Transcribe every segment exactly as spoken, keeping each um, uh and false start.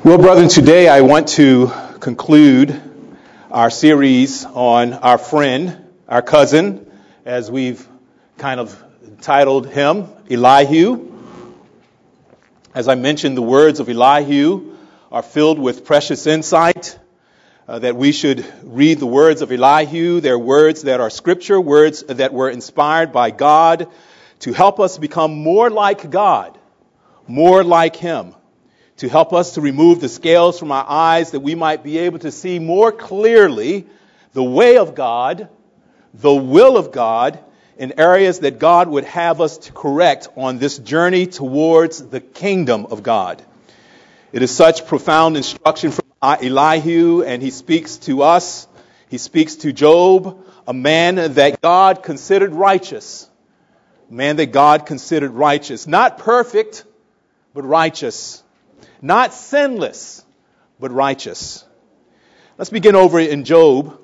Well, brethren, today I want to conclude our series on our friend, our cousin, as we've kind of titled him, Elihu. As I mentioned, the words of Elihu are filled with precious insight, uh, that we should read the words of Elihu. They're words that are scripture, words that were inspired by God to help us become more like God, more like him, to help us to remove the scales from our eyes that we might be able to see more clearly the way of God, the will of God, in areas that God would have us to correct on this journey towards the kingdom of God. It is such profound instruction from Elihu, and he speaks to us. He speaks to Job, a man that God considered righteous. A man that God considered righteous. Not perfect, but righteous. Not sinless, but righteous. Let's begin over in Job.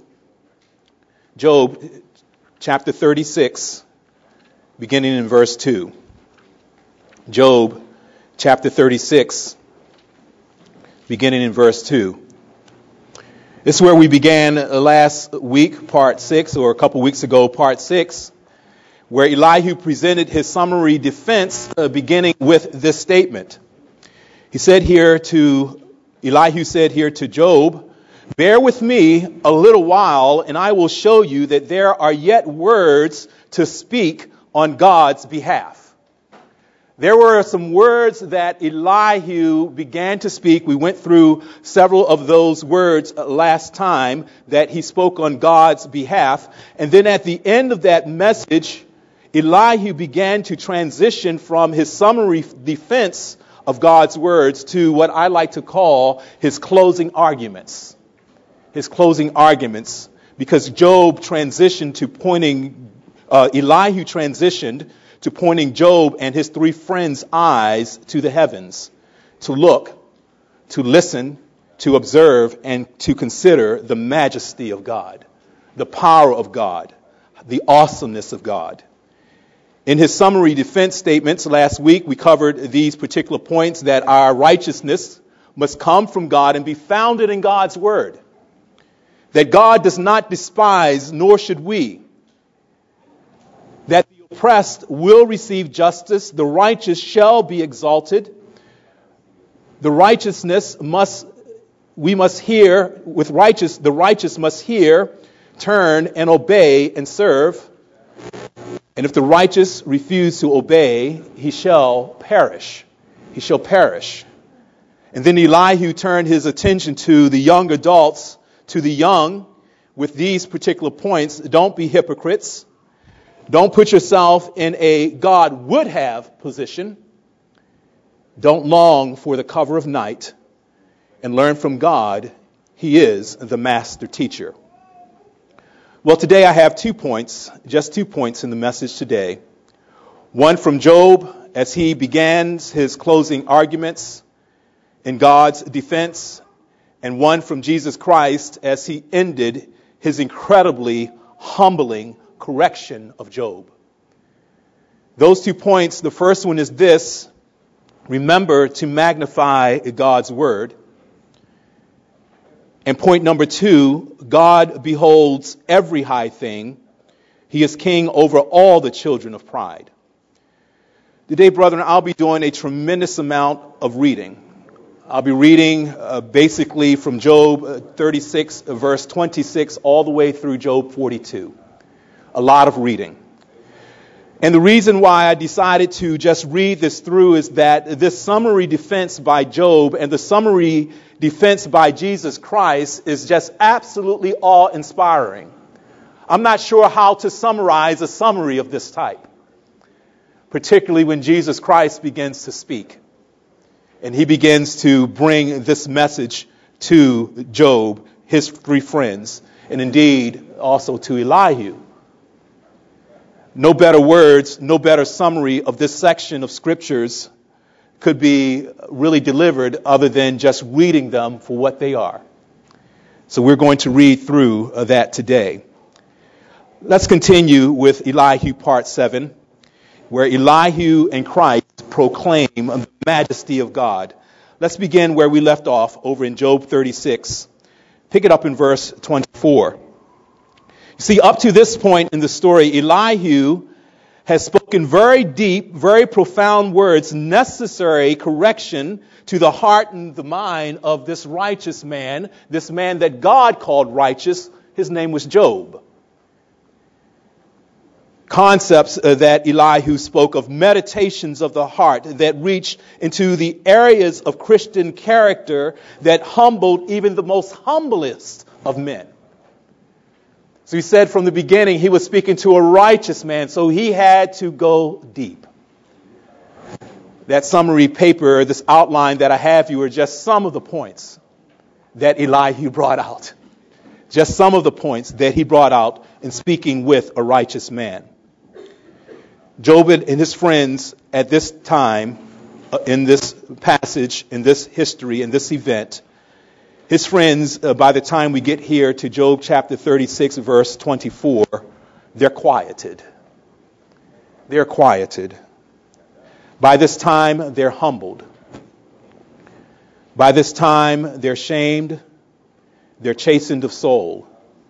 Job chapter thirty-six, beginning in verse two. Job chapter thirty-six, beginning in verse two. This is where we began last week, part six, or a couple weeks ago, part six, where Elihu presented his summary defense, uh, beginning with this statement. He said here to, Elihu said here to Job, "Bear with me a little while, and I will show you that there are yet words to speak on God's behalf." There were some words that Elihu began to speak. We went through several of those words last time that he spoke on God's behalf. And then at the end of that message, Elihu began to transition from his summary defense of God's words to what I like to call his closing arguments. His closing arguments, because Job transitioned to pointing, uh, Elihu transitioned to pointing Job and his three friends' eyes to the heavens, to look, to listen, to observe, and to consider the majesty of God, the power of God, the awesomeness of God. In his summary defense statements last week, we covered these particular points, that our righteousness must come from God and be founded in God's word. That God does not despise, nor should we. That the oppressed will receive justice, the righteous shall be exalted. The righteousness must, we must hear, with righteous, the righteous must hear, turn, and obey, and serve. And if the righteous refuse to obey, he shall perish. He shall perish. And then Elihu turned his attention to the young adults, to the young, with these particular points. Don't be hypocrites. Don't put yourself in a God would have position. Don't long for the cover of night. And learn from God. He is the master teacher. Well, today I have two points, just two points in the message today. One from Job as he begins his closing arguments in God's defense, and one from Jesus Christ as he ended his incredibly humbling correction of Job. Those two points, the first one is this: remember to magnify God's word. And point number two, God beholds every high thing. He is king over all the children of pride. Today, brethren, I'll be doing a tremendous amount of reading. I'll be reading uh, basically from Job thirty-six, verse twenty-six, all the way through Job forty-two. A lot of reading. And the reason why I decided to just read this through is that this summary defense by Job and the summary defense by Jesus Christ is just absolutely awe-inspiring. I'm not sure how to summarize a summary of this type, particularly when Jesus Christ begins to speak. And he begins to bring this message to Job, his three friends, and indeed also to Elihu. No better words, no better summary of this section of scriptures could be really delivered other than just reading them for what they are. So we're going to read through that today. Let's continue with Elihu part seven, where Elihu and Christ proclaim the majesty of God. Let's begin where we left off over in Job thirty-six. Pick it up in verse twenty-four. See, up to this point in the story, Elihu has spoken very deep, very profound words, necessary correction to the heart and the mind of this righteous man, this man that God called righteous. His name was Job. Concepts uh, that Elihu spoke of, meditations of the heart that reach into the areas of Christian character that humbled even the most humblest of men. So he said from the beginning he was speaking to a righteous man, so he had to go deep. That summary paper, this outline that I have you, are just some of the points that Elihu brought out. Just some of the points that he brought out in speaking with a righteous man. Job and his friends at this time, uh, in this passage, in this history, in this event, his friends, uh, by the time we get here to Job chapter thirty-six, verse twenty-four, they're quieted. They're quieted. By this time, they're humbled. By this time, they're shamed. They're chastened of soul.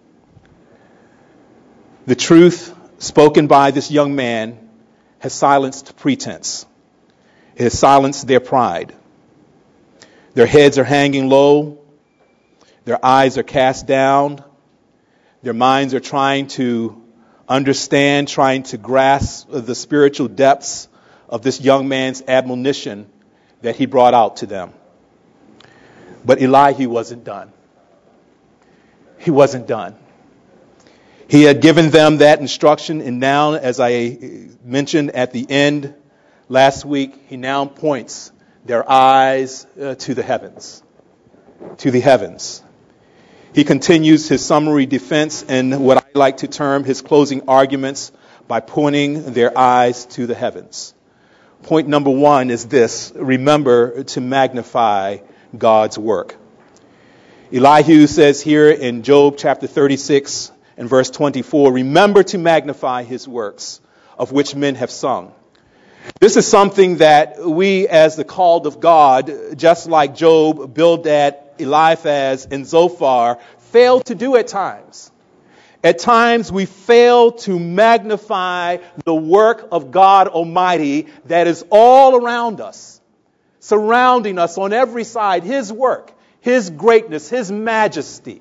The truth spoken by this young man has silenced pretense. It has silenced their pride. Their heads are hanging low. Their eyes are cast down. Their minds are trying to understand, trying to grasp the spiritual depths of this young man's admonition that he brought out to them. But Elihu wasn't done. He wasn't done. He had given them that instruction, and now, as I mentioned at the end last week, he now points their eyes uh, to the heavens. To the heavens. He continues his summary defense and what I like to term his closing arguments by pointing their eyes to the heavens. Point number one is this: remember to magnify God's work. Elihu says here in Job chapter thirty-six and verse twenty-four, remember to magnify his works, of which men have sung. This is something that we as the called of God, just like Job, Bildad, Eliphaz, and Zophar, fail to do at times. At times we fail to magnify the work of God Almighty that is all around us, surrounding us on every side, His work, His greatness, His majesty.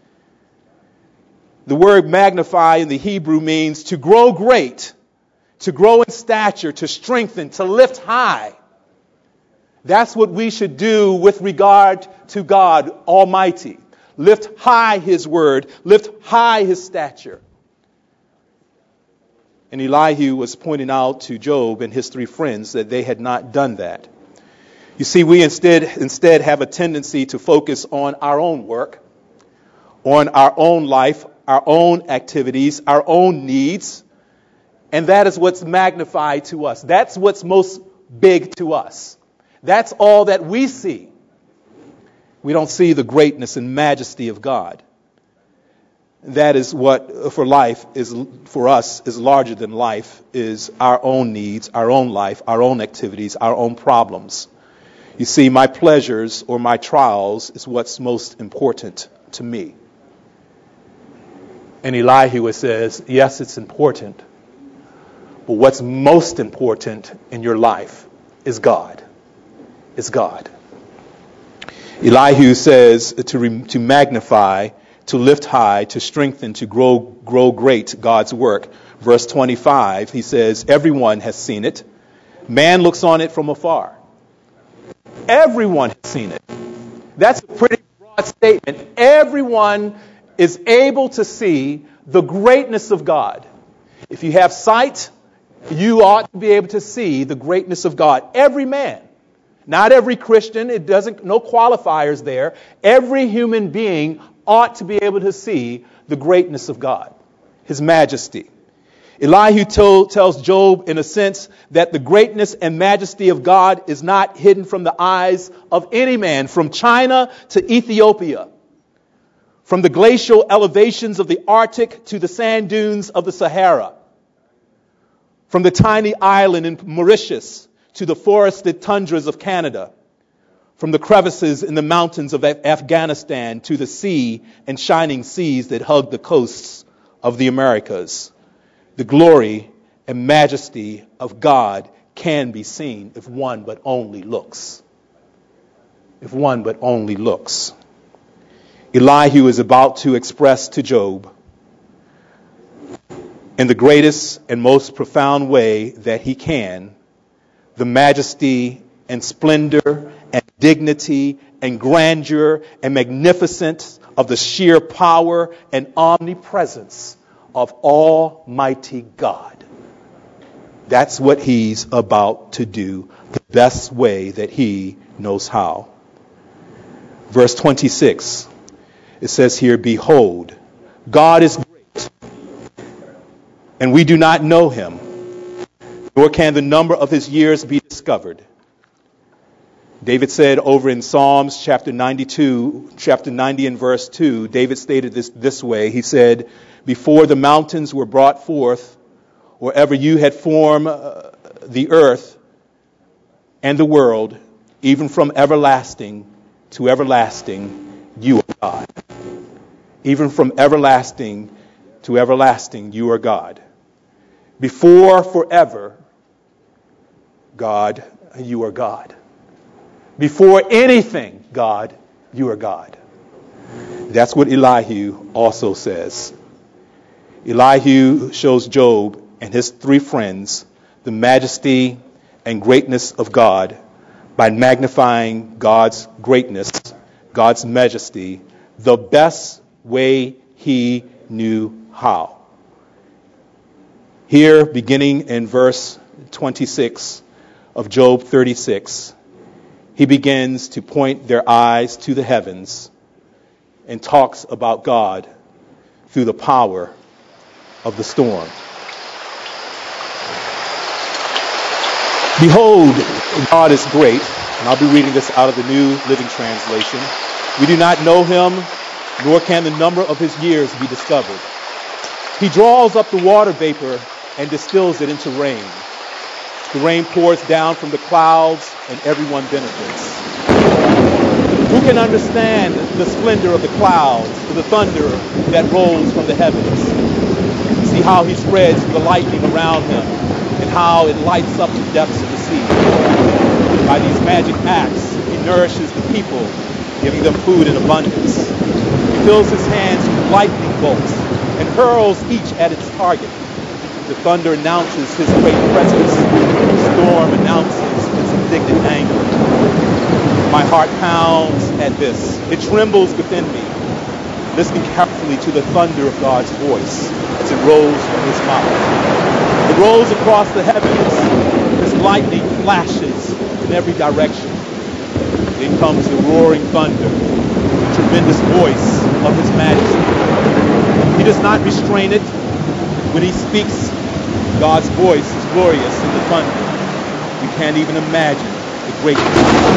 The word magnify in the Hebrew means to grow great, to grow in stature, to strengthen, to lift high. That's what we should do with regard to God Almighty. Lift high His word, lift high His stature. And Elihu was pointing out to Job and his three friends that they had not done that. You see, we instead instead have a tendency to focus on our own work, on our own life, our own activities, our own needs, and that is what's magnified to us. That's what's most big to us. That's all that we see. We don't see the greatness and majesty of God. That is what for life is for us is larger than life, is our own needs, our own life, our own activities, our own problems. You see, my pleasures or my trials is what's most important to me. And Elihu says, yes, it's important, but what's most important in your life is God. Is God. Elihu says to re, to magnify, to lift high, to strengthen, to grow grow great God's work. Verse twenty-five, he says, everyone has seen it. Man looks on it from afar. Everyone has seen it. That's a pretty broad statement. Everyone is able to see the greatness of God. If you have sight, you ought to be able to see the greatness of God. Every man. Not every Christian. It doesn't, no qualifiers there. Every human being ought to be able to see the greatness of God, His majesty. Elihu told, tells Job, in a sense, that the greatness and majesty of God is not hidden from the eyes of any man, from China to Ethiopia, from the glacial elevations of the Arctic to the sand dunes of the Sahara, from the tiny island in Mauritius to the forested tundras of Canada, from the crevices in the mountains of Afghanistan to the sea and shining seas that hug the coasts of the Americas. The glory and majesty of God can be seen if one but only looks. If one but only looks. Elihu is about to express to Job, in the greatest and most profound way that he can, the majesty and splendor and dignity and grandeur and magnificence of the sheer power and omnipresence of Almighty God. That's what he's about to do, the best way that he knows how. Verse twenty-six, it says here, behold, God is great, and we do not know him, nor can the number of his years be discovered. David said over in Psalms chapter ninety-two, chapter ninety and verse two, David stated this this way. He said, before the mountains were brought forth, or ever you had formed uh, the earth and the world, even from everlasting to everlasting, you are God. Even from everlasting to everlasting, you are God. Before forever, God, you are God. Before anything, God, you are God. That's what Elihu also says. Elihu shows Job and his three friends the majesty and greatness of God by magnifying God's greatness, God's majesty, the best way he knew how. Here, beginning in verse twenty-six of Job thirty-six, he begins to point their eyes to the heavens and talks about God through the power of the storm. Behold, God is great, and I'll be reading this out of the New Living Translation. We do not know him, nor can the number of his years be discovered. He draws up the water vapor and distills it into rain. The rain pours down from the clouds, and everyone benefits. Who can understand the splendor of the clouds, or the thunder that rolls from the heavens? See how he spreads the lightning around him, and how it lights up the depths of the sea. By these magic acts, he nourishes the people, giving them food in abundance. He fills his hands with lightning bolts and hurls each at its target. The thunder announces his great presence. The storm announces its indignant anger. My heart pounds at this. It trembles within me. Listening carefully to the thunder of God's voice as it rolls from his mouth. It rolls across the heavens. This lightning flashes in every direction. Then comes the roaring thunder, the tremendous voice of his majesty. He does not restrain it. When he speaks, God's voice is glorious in the thunder. You can't even imagine the greatness of his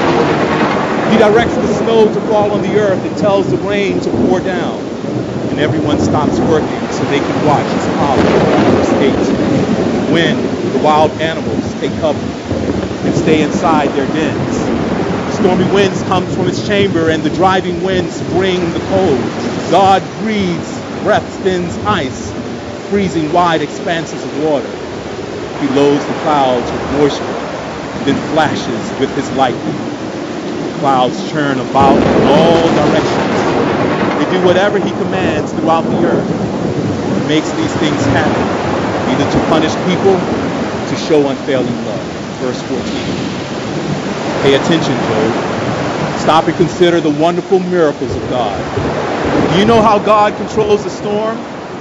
power. He directs the snow to fall on the earth and tells the rain to pour down. And everyone stops working so they can watch his power. Verse eight. When the wild animals take cover and stay inside their dens. Stormy winds come from his chamber, and the driving winds bring the cold. God breathes, breath thins ice, freezing wide expanses of water. He loads the clouds with moisture, then flashes with his lightning. The clouds churn about in all directions. They do whatever he commands throughout the earth. He makes these things happen, either to punish people, to show unfailing love. Verse fourteen. Pay attention, Job. Stop and consider the wonderful miracles of God. Do you know how God controls the storm?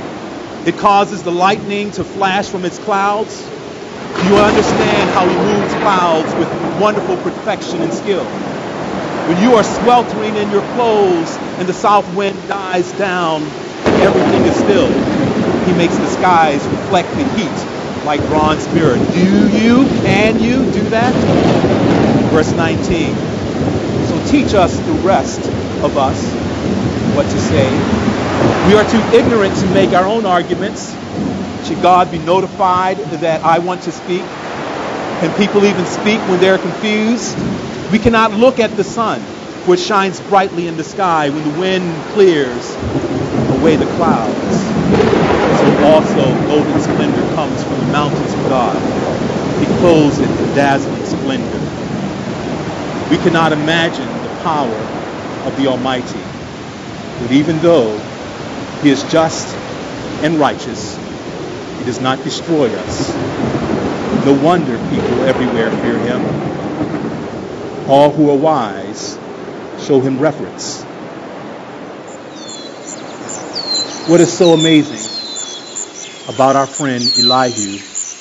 It causes the lightning to flash from its clouds. Do you understand how he moves clouds with wonderful perfection and skill? When you are sweltering in your clothes and the south wind dies down, everything is still. He makes the skies reflect the heat like bronze mirror. Do you, can you do that? Verse nineteen. So teach us, the rest of us, what to say. We are too ignorant to make our own arguments. Should God be notified that I want to speak? Can people even speak when they're confused? We cannot look at the sun, for it shines brightly in the sky when the wind clears away the clouds. So also golden splendor comes from the mountains of God. He clothes it in dazzling splendor. We cannot imagine the power of the Almighty. But even though He is just and righteous, He does not destroy us. No wonder people everywhere fear Him. All who are wise show Him reverence. What is so amazing about our friend Elihu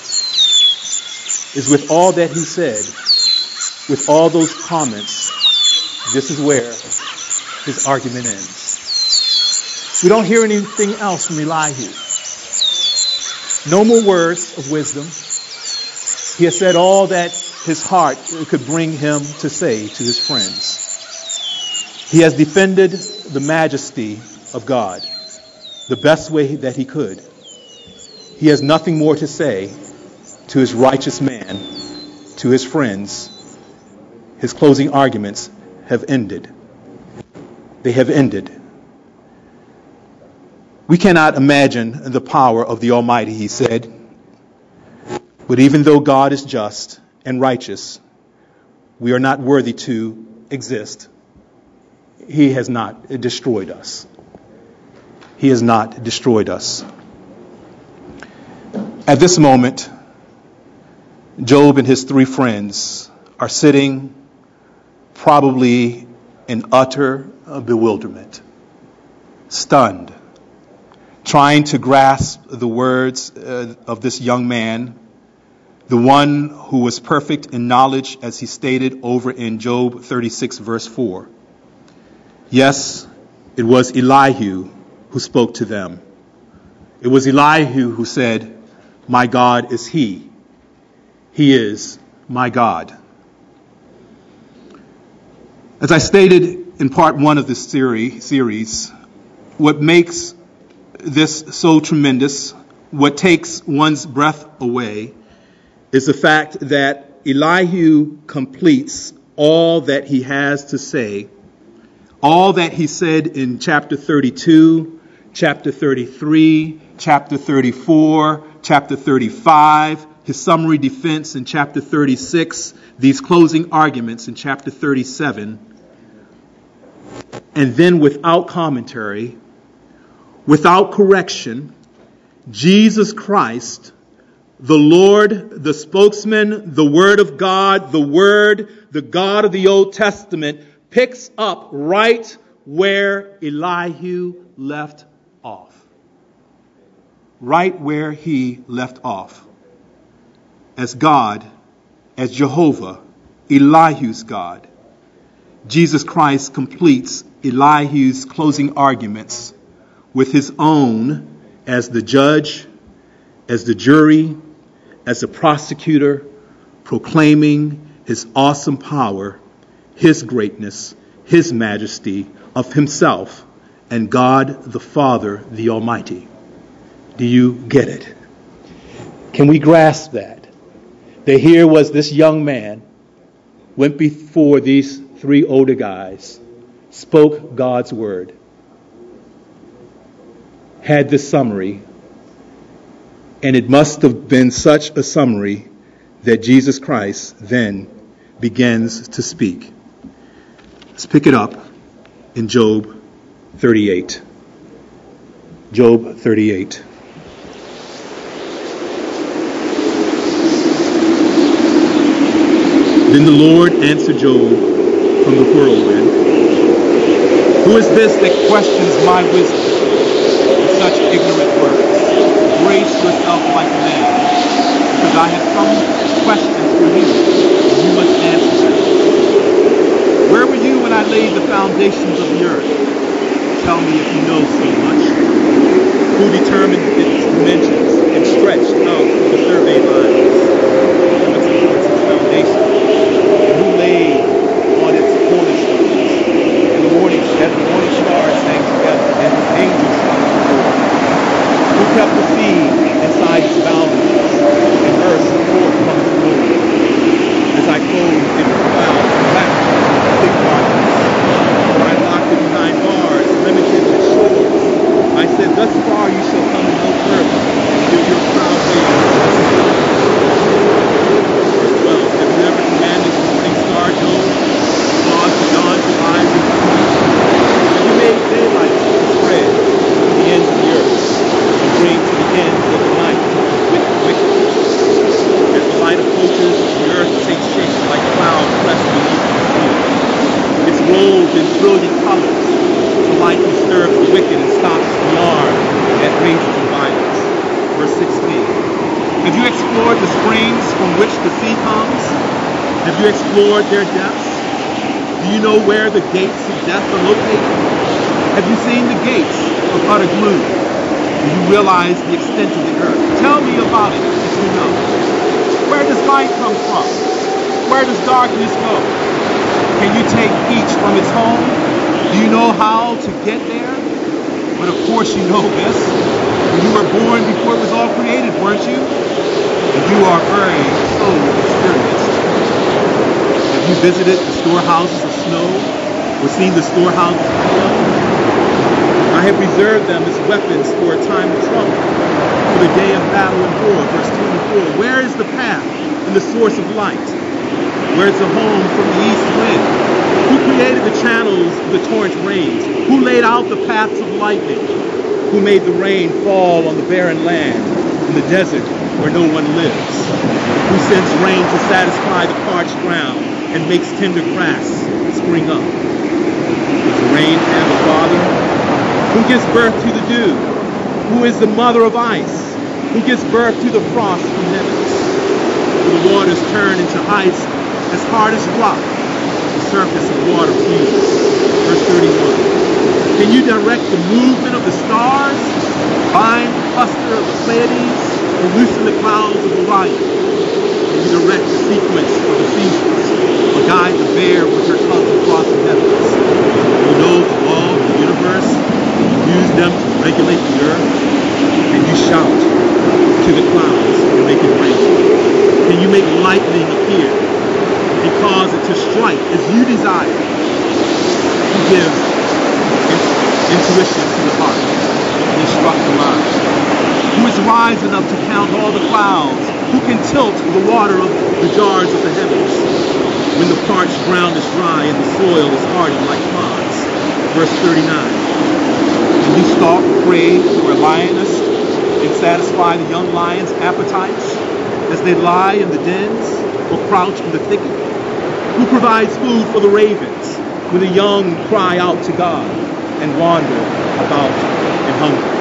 is with all that he said, with all those comments, this is where his argument ends. We don't hear anything else from Elihu. No more words of wisdom. He has said all that his heart could bring him to say to his friends. He has defended the majesty of God the best way that he could. He has nothing more to say to his righteous man, to his friends. His closing arguments have ended. They have ended. We cannot imagine the power of the Almighty, he said. But even though God is just and righteous, we are not worthy to exist. He has not destroyed us. He has not destroyed us. At this moment, Job and his three friends are sitting probably in utter bewilderment, stunned, trying to grasp the words uh, of this young man, the one who was perfect in knowledge, as he stated over in Job thirty-six, verse four. Yes, it was Elihu who spoke to them. It was Elihu who said, "My God is He. He is my God." As I stated in part one of this series, what makes this so tremendous, what takes one's breath away, is the fact that Elihu completes all that he has to say, all that he said in chapter thirty-two, chapter thirty-three, chapter thirty-four, chapter thirty-five, his summary defense in chapter thirty-six, these closing arguments in chapter thirty-seven, and then without commentary, without correction, Jesus Christ, the Lord, the spokesman, the Word of God, the Word, the God of the Old Testament, picks up right where Elihu left off. Right where he left off. As God, as Jehovah, Elihu's God, Jesus Christ completes Elihu's closing arguments with his own as the judge, as the jury, as the prosecutor, proclaiming his awesome power, his greatness, his majesty of himself and God the Father, the Almighty. Do you get it? Can we grasp that? That here was this young man, went before these three older guys, spoke God's word, had this summary, and it must have been such a summary that Jesus Christ then begins to speak. Let's pick it up in Job thirty-eight. Job thirty-eight. Then the Lord answered Job from the whirlwind, "Who is this that questions my wisdom with such ignorant words? Brace yourself like a man, because I have some questions for you, and you must answer them. Where were you when I laid the foundations of the earth? Tell me if you know so much. Who determined its dimensions and stretched out the survey lines of its, its foundation? And who laid on its cornerstones? And the morning, as the morning stars sang together, and his angels sang together. Who kept the sea inside its boundaries, and earth forth from its glory? As I clothed in clouds and black robed in brilliant colors, the light who stirs the wicked and stops the arm that rages in violence. Verse sixteen. Have you explored the springs from which the sea comes? Have you explored their depths? Do you know where the gates of death are located? Have you seen the gates of utter gloom? Do you realize the extent of the earth? Tell me about it if you know. Where does light come from? Where does darkness go? Can you take each from its home? Do you know how to get there? But of course you know this. You were born before it was all created, weren't you? And you are very so experienced. Have you visited the storehouses of snow or seen the storehouses of hail? I have reserved them as weapons for a time of trouble, for the day of battle and war. Verse twenty-four. Where is the path and the source of light? Where is the home from the east wind? Who created the channels of the torrent rains? Who laid out the paths of lightning? Who made the rain fall on the barren land, in the desert where no one lives? Who sends rain to satisfy the parched ground and makes tender grass spring up? Does the rain have a father? Who gives birth to the dew? Who is the mother of ice? Who gives birth to the frost from heavens? For the waters turn into ice as hard as rock. The surface of water freezes. Verse thirty-one. Can you direct the movement of the stars? Bind the cluster of the Pleiades? Or loosen the clouds of Orion? Can you direct the sequence of the seasons? Or guide the bear with her cubs across the heavens? You know the law of the universe? You use them to regulate the earth? And you shout to the clouds and make it rain? Can you make lightning appear and cause it to strike as you desire? You give intuition to the heart and instruct the mind. Who is wise enough to count all the clouds? Who can tilt the water of the jars of the heavens? When the parched ground is dry and the soil is hardened like ponds. Verse thirty-nine. Can you stalk prey for a lioness and satisfy the young lion's appetites as they lie in the dens or crouch in the thicket? Who provides food for the ravens when the young cry out to God and wander about in hunger?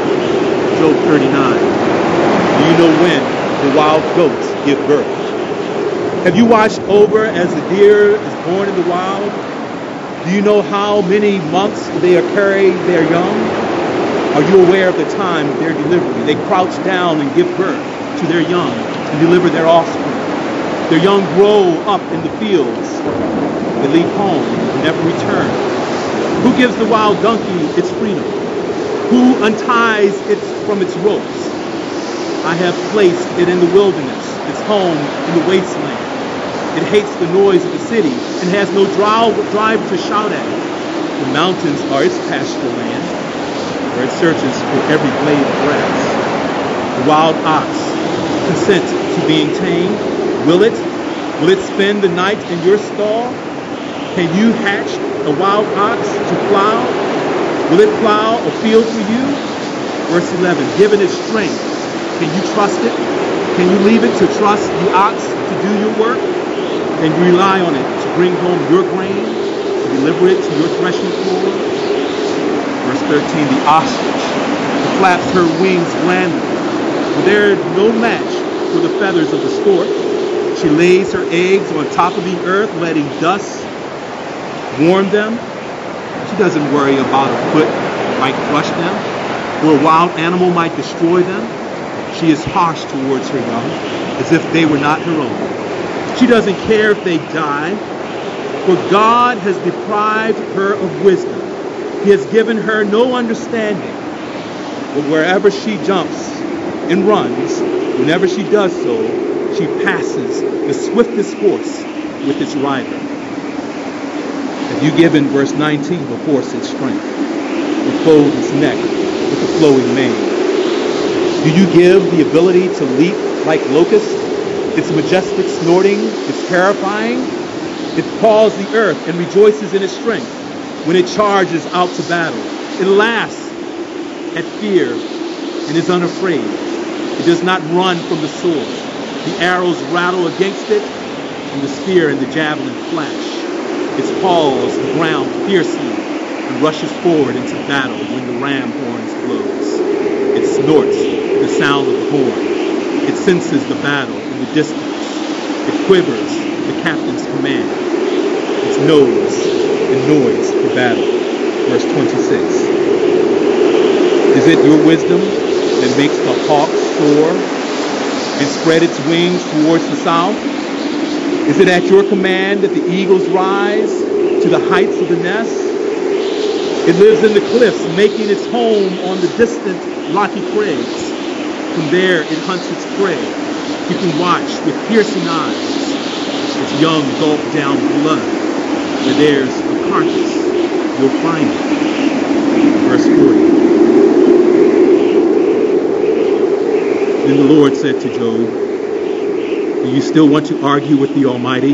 Job thirty-nine. Do you know when the wild goats give birth? Have you watched over as the deer is born in the wild? Do you know how many months they are carrying their young? Are you aware of the time of their delivery? They crouch down and give birth to their young and deliver their offspring. Their young grow up in the fields. They leave home and never return. Who gives the wild donkey its freedom? Who unties it from its ropes? I have placed it in the wilderness, its home in the wasteland. It hates the noise of the city and has no driver to shout at it. The mountains are its pasture land, where it searches for every blade of grass. The wild ox consents to being tamed. Will it? Will it spend the night in your stall? Can you hatch a wild ox to plow? Will it plow a field for you? Verse eleven. Given its strength, can you trust it? Can you leave it to trust the ox to do your work? Can you rely on it to bring home your grain, to deliver it to your threshing floor? Verse thirteen. The ostrich flaps her wings blandly. There is no match for the feathers of the stork. She lays her eggs on top of the earth, letting dust warm them. She doesn't worry about a foot might crush them, or a wild animal might destroy them. She is harsh towards her young, as if they were not her own. She doesn't care if they die, for God has deprived her of wisdom. He has given her no understanding. But wherever she jumps and runs, whenever she does so, she passes the swiftest horse with its rider. Have you given, verse nineteen, the horse its strength, and clothed its neck with a flowing mane? Do you give the ability to leap like locusts? Its majestic snorting is terrifying. It paws the earth and rejoices in its strength when it charges out to battle. It laughs at fear and is unafraid. It does not run from the sword. The arrows rattle against it, and the spear and the javelin flash. Its paws the ground fiercely and rushes forward into battle when the ram horns blows. It snorts the sound of the horn. It senses the battle in the distance. It quivers the captain's command. Its nose annoys the battle. Verse twenty-six. Is it your wisdom that makes the hawk soar and spread its wings towards the south? Is it at your command that the eagles rise to the heights of the nest? It lives in the cliffs, making its home on the distant rocky crags. From there it hunts its prey, keeping watch with piercing eyes. Its young gulp down blood. Where there's a carcass, you'll find it. Verse forty. Then the Lord said to Job, do you still want to argue with the Almighty?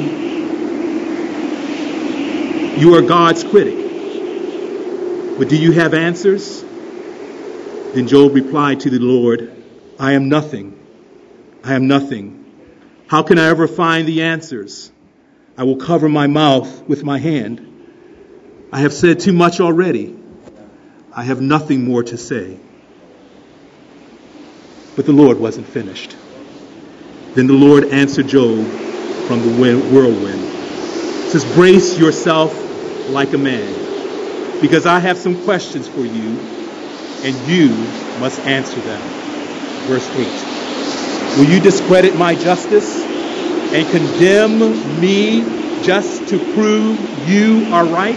You are God's critic. But do you have answers? Then Job replied to the Lord, I am nothing. I am nothing. How can I ever find the answers? I will cover my mouth with my hand. I have said too much already. I have nothing more to say. But the Lord wasn't finished. Then the Lord answered Job from the whirlwind. It says, brace yourself like a man, because I have some questions for you, and you must answer them. Verse eight. Will you discredit my justice and condemn me just to prove you are right?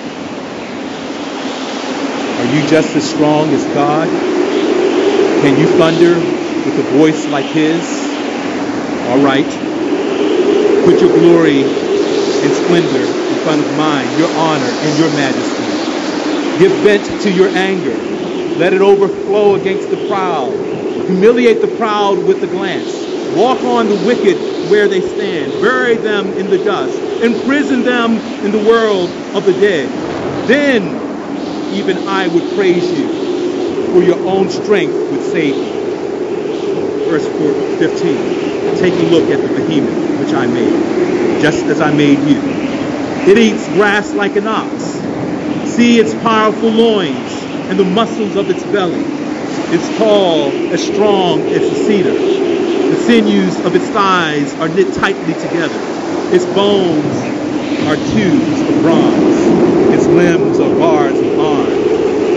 Are you just as strong as God? Can you thunder with a voice like his? All right. Put your glory and splendor in front of mine, your honor and your majesty. Give vent to your anger. Let it overflow against the proud. Humiliate the proud with a glance. Walk on the wicked where they stand. Bury them in the dust. Imprison them in the world of the dead. Then even I would praise you, for your own strength would save you. Verse fifteen. Take a look at the behemoth which I made, just as I made you. It eats grass like an ox. See its powerful loins and the muscles of its belly. It's tall, as strong as a cedar. The sinews of its thighs are knit tightly together. Its bones are tubes of bronze. Its limbs are bars of iron.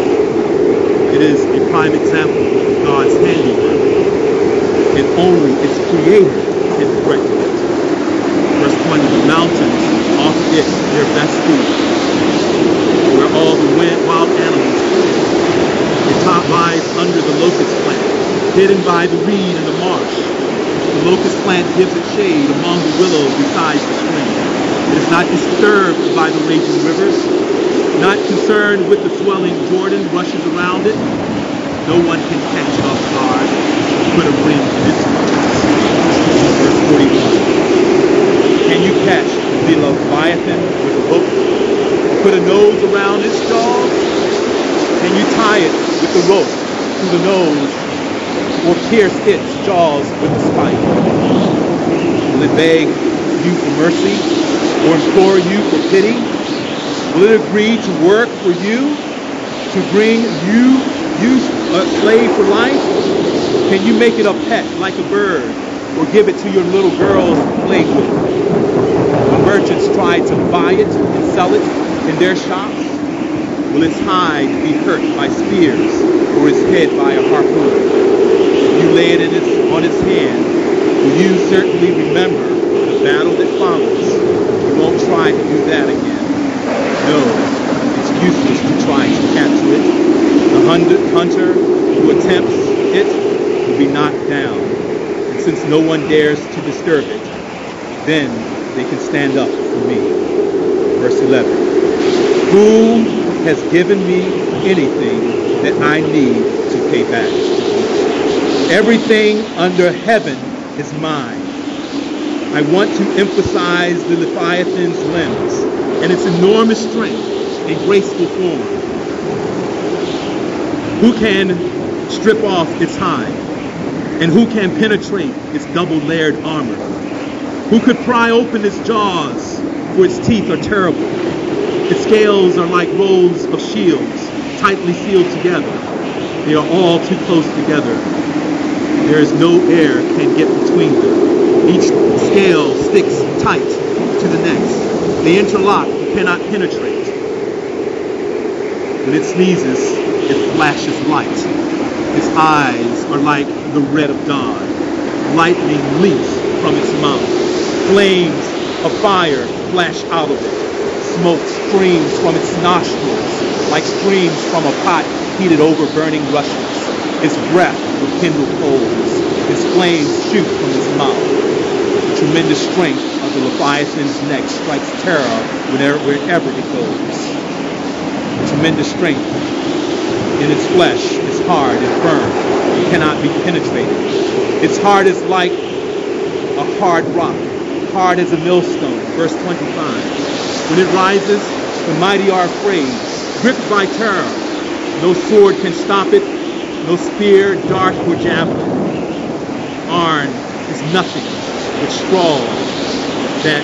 It is a prime example of God's handiwork, and only its creator can correct it. Verse twenty, the mountains offer it their best food, where all the wild animals feed. It top lies under the locust plant, hidden by the reed in the marsh. The locust plant gives it shade among the willows beside the stream. It is not disturbed by the raging rivers, not concerned with the swelling Jordan rushes around it. No one can catch it off guard, put a ring in its Verse forty-one. Can you catch the Leviathan with a hook? Put a nose around its jaws? Can you tie it with the rope to the nose, or pierce its jaws with a spike? Will it beg you for mercy, or implore you for pity? Will it agree to work for you, to bring you, you a slave for life? Can you make it a pet like a bird, or give it to your little girls to play with? When merchants try to buy it and sell it in their shops, will its hide be hurt by spears, or its head by a harpoon? If you lay it in its, on its hand, will you certainly remember the battle that follows? You won't try to do that again. No, it's useless to try to capture it. The hunter who attempts it will be knocked down. And since no one dares to disturb it, then they can stand up for me. Verse eleven. Who has given me anything that I need to pay back? Everything under heaven is mine. I want to emphasize the Leviathan's limbs and its enormous strength and graceful form. Who can strip off its hide? And who can penetrate its double-layered armor? Who could pry open its jaws for its teeth are terrible. Its scales are like rows of shields, tightly sealed together. They are all too close together. There is no air can get between them. Each scale sticks tight to the next. They interlock and cannot penetrate. When it sneezes, it flashes light. Its eyes are like the red of dawn. Lightning leaps from its mouth. Flames of fire flash out of it. Smoke streams from its nostrils like streams from a pot heated over burning rushes. Its breath will kindle coals. Its flames shoot from its mouth. The tremendous strength of the Leviathan's neck strikes terror whenever, wherever it goes. The tremendous strength in its flesh is hard and firm. It cannot be penetrated. Its heart is like a hard rock, hard as a millstone. Verse twenty-five. When it rises, the mighty are afraid, gripped by terror. No sword can stop it, no spear, dart, or javelin. Iron is nothing but straw that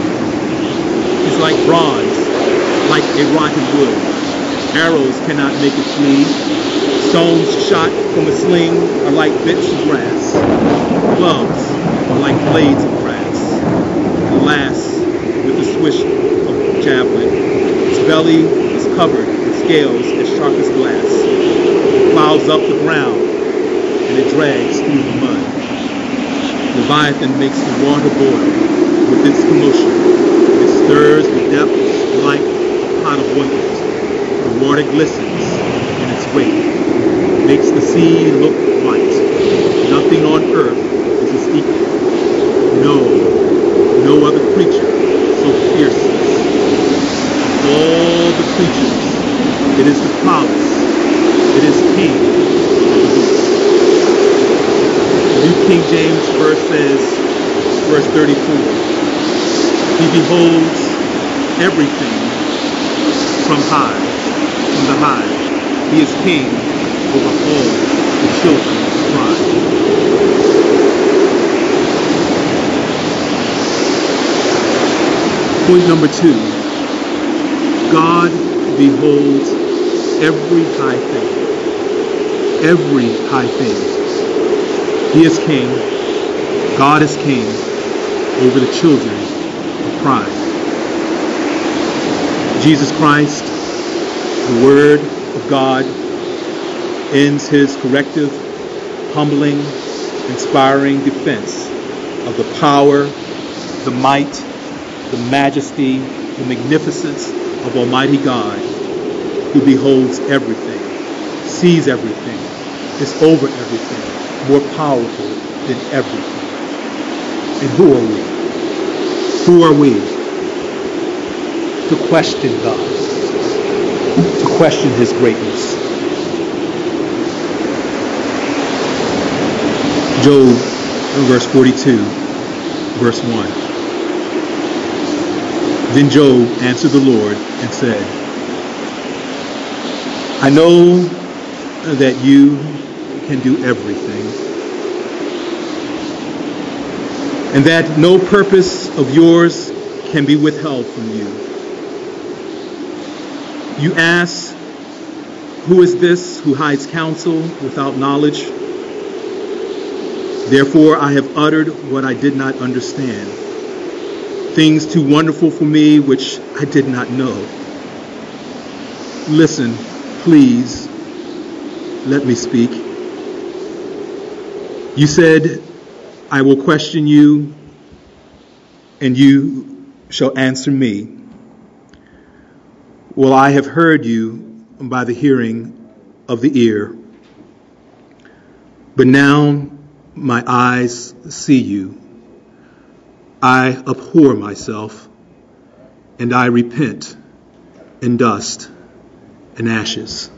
is like bronze, like a rotten wood. Arrows cannot make it flee. Stones shot from a sling are like bits of grass. Gloves are like blades of grass. It laughs with the swish of javelin. Its belly is covered with scales as sharp as glass. It plows up the ground and it drags through the mud. Leviathan makes the water boil with its commotion. It stirs the depths like a pot of wonders. The water glistens in its wake. It makes the sea look white. Nothing on earth is its equal. No, no other creature so fearless. All the creatures, it is the promise. It is king of the beast. The New King James verse says, verse thirty-four, he beholds everything from high, from the high. He is king over all the children of pride. Point number two, God beholds every high thing. Every high thing. He is king. God is king over the children of pride. Jesus Christ, the Word of God, ends his corrective, humbling, inspiring defense of the power, the might, the majesty, the magnificence of Almighty God, who beholds everything, sees everything, is over everything, more powerful than everything. And who are we? Who are we to question God, to question his greatness? Job, verse forty-two, verse one. Then Job answered the Lord and said, I know that you can do everything, and that no purpose of yours can be withheld from you. You ask, who is this who hides counsel without knowledge? Therefore I have uttered what I did not understand, things too wonderful for me which I did not know. Listen, please, let me speak. You said, I will question you, and you shall answer me. Well, I have heard you by the hearing of the ear, but now my eyes see you. I abhor myself, and I repent in dust and ashes.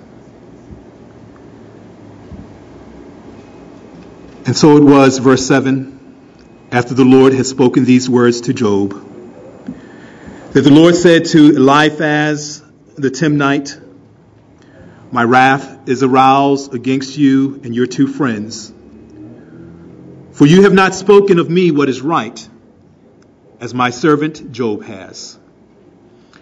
And so it was, verse seven, after the Lord had spoken these words to Job, that the Lord said to Eliphaz the Timnite, my wrath is aroused against you and your two friends, for you have not spoken of me what is right, as my servant Job has.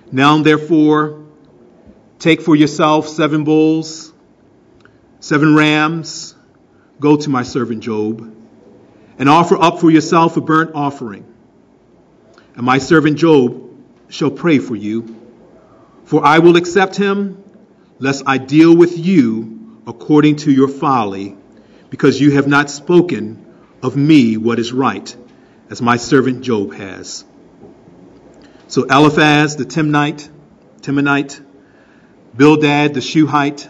Now therefore, take for yourself seven bulls, seven rams, go to my servant Job, and offer up for yourself a burnt offering. And my servant Job shall pray for you, for I will accept him, lest I deal with you according to your folly, because you have not spoken of me what is right, as my servant Job has. So Eliphaz the Timnite, Temanite, Bildad the Shuhite,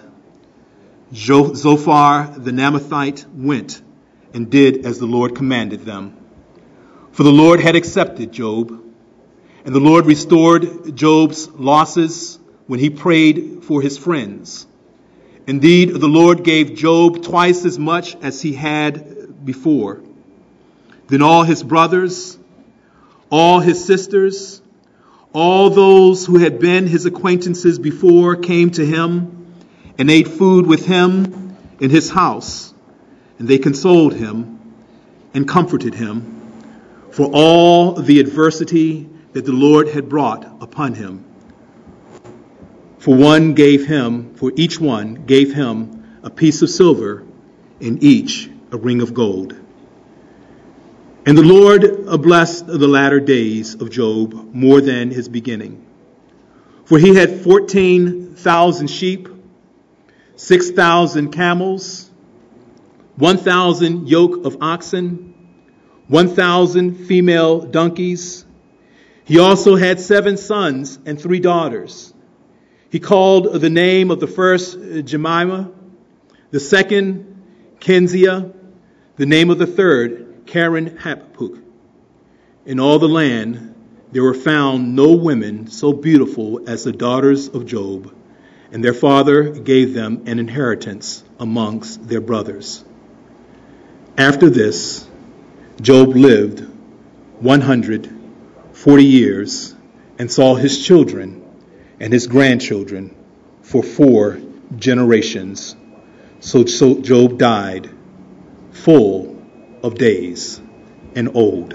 Zophar the Naamathite went and did as the Lord commanded them. For the Lord had accepted Job, and the Lord restored Job's losses when he prayed for his friends. Indeed, the Lord gave Job twice as much as he had before. Then all his brothers, all his sisters, all those who had been his acquaintances before came to him and ate food with him in his house. And they consoled him and comforted him for all the adversity that the Lord had brought upon him. For one gave him, for each one gave him a piece of silver, and each a ring of gold. And the Lord blessed the latter days of Job more than his beginning. For he had fourteen thousand sheep, six thousand camels, one thousand yoke of oxen, one thousand female donkeys. He also had seven sons and three daughters. He called the name of the first Jemimah, the second Kenziah, the name of the third Karen Hapuk. In all the land there were found no women so beautiful as the daughters of Job, and their father gave them an inheritance amongst their brothers. After this, Job lived one hundred forty years and saw his children and his grandchildren for four generations. So, so Job died full of days and old.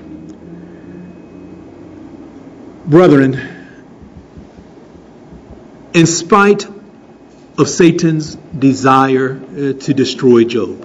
Brethren, in spite of Satan's desire uh, to destroy Job,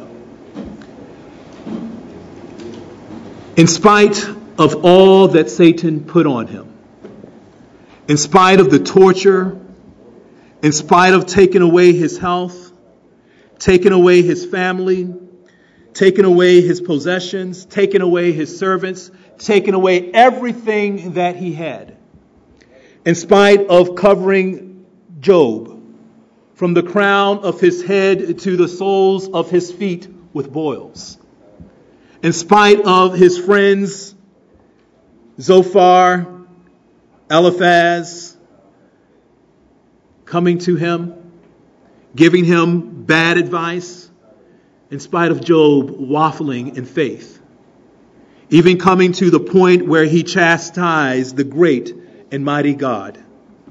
in spite of all that Satan put on him, in spite of the torture, in spite of taking away his health, taking away his family, taking away his possessions, taking away his servants, taking away everything that he had, in spite of covering Job from the crown of his head to the soles of his feet with boils, in spite of his friends Zophar, Eliphaz coming to him, giving him bad advice, in spite of Job waffling in faith, even coming to the point where he chastised the great and mighty God.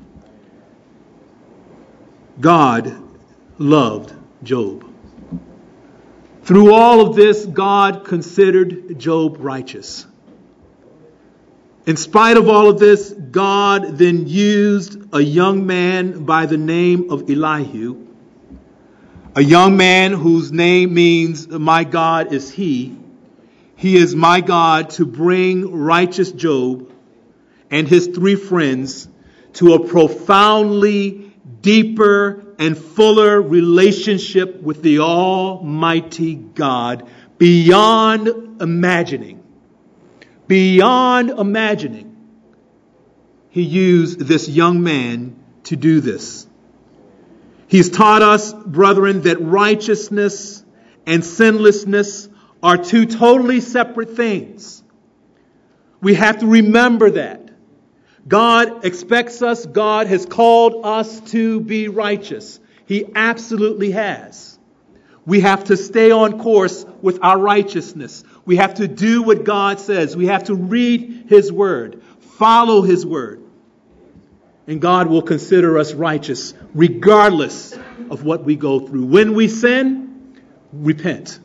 God loved Job. Through all of this, God considered Job righteous. In spite of all of this, God then used a young man by the name of Elihu, a young man whose name means my God is he. He is my God, to bring righteous Job and his three friends to a profoundly deeper and fuller relationship with the Almighty God beyond imagining. Beyond imagining, he used this young man to do this. He's taught us, brethren, that righteousness and sinlessness are two totally separate things. We have to remember that. God expects us, God has called us to be righteous. He absolutely has. We have to stay on course with our righteousness. We have to do what God says. We have to read His Word, follow His Word. And God will consider us righteous regardless of what we go through. When we sin, repent.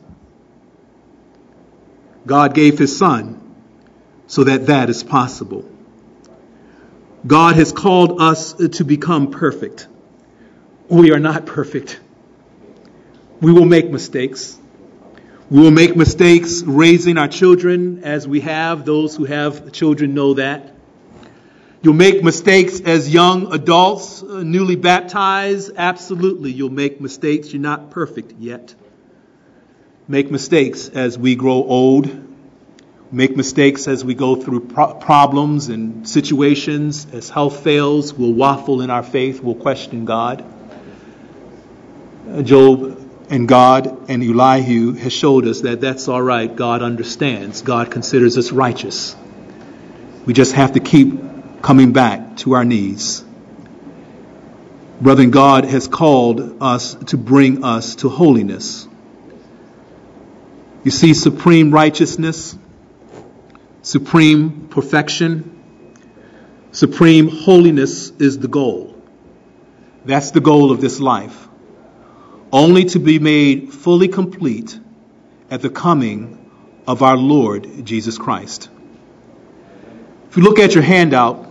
God gave His Son so that that is possible. God has called us to become perfect. We are not perfect. We will make mistakes. We will make mistakes raising our children as we have. Those who have children know that. You'll make mistakes as young adults, uh, newly baptized. Absolutely, you'll make mistakes. You're not perfect yet. Make mistakes as we grow old. Make mistakes as we go through pro- problems and situations. As health fails, we'll waffle in our faith. We'll question God. Uh, Job and God and Elihu has showed us that that's all right. God understands. God considers us righteous. We just have to keep coming back to our knees. Brethren, God has called us to bring us to holiness. You see, supreme righteousness, supreme perfection, supreme holiness is the goal. That's the goal of this life. Only to be made fully complete at the coming of our Lord Jesus Christ. If you look at your handout,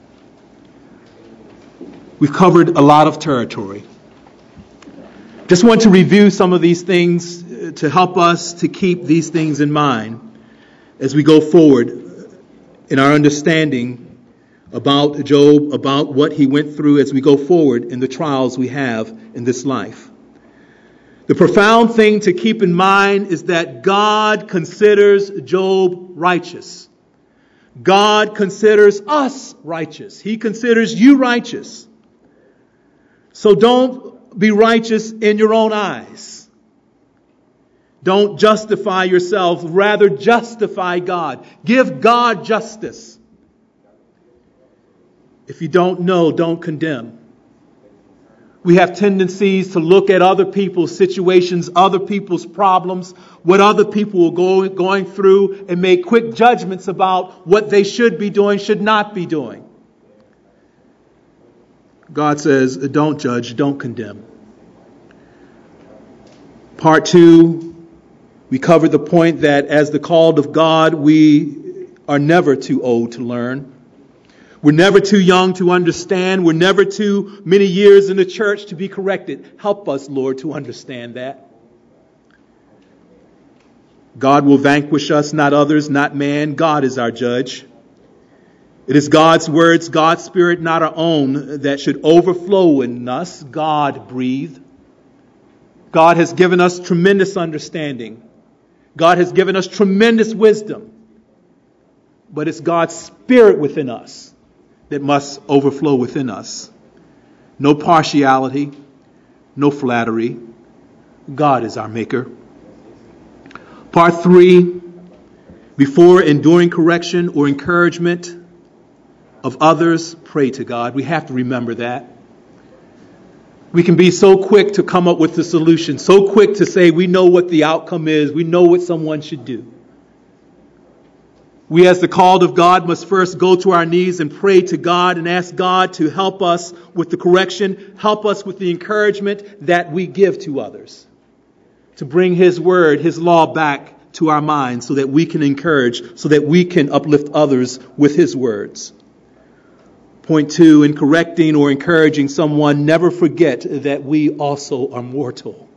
we've covered a lot of territory. Just want to review some of these things to help us to keep these things in mind as we go forward in our understanding about Job, about what he went through as we go forward in the trials we have in this life. The profound thing to keep in mind is that God considers Job righteous. God considers us righteous. He considers you righteous. So don't be righteous in your own eyes. Don't justify yourself. Rather, justify God. Give God justice. If you don't know, don't condemn. We have tendencies to look at other people's situations, other people's problems, what other people are going, going through, and make quick judgments about what they should be doing, should not be doing. God says, don't judge, don't condemn. Part two, we covered the point that as the called of God, we are never too old to learn. We're never too young to understand. We're never too many years in the church to be corrected. Help us, Lord, to understand that. God will vanquish us, not others, not man. God is our judge. It is God's words, God's Spirit, not our own, that should overflow in us. God breathed. God has given us tremendous understanding. God has given us tremendous wisdom. But it's God's Spirit within us that must overflow within us. No partiality, no flattery. God is our maker. Part three, before enduring correction or encouragement of others, pray to God. We have to remember that. We can be so quick to come up with the solution, so quick to say we know what the outcome is, we know what someone should do. We as the called of God must first go to our knees and pray to God and ask God to help us with the correction, help us with the encouragement that we give to others. To bring His word, His law back to our minds so that we can encourage, so that we can uplift others with His words. Point two, in correcting or encouraging someone, never forget that we also are mortal.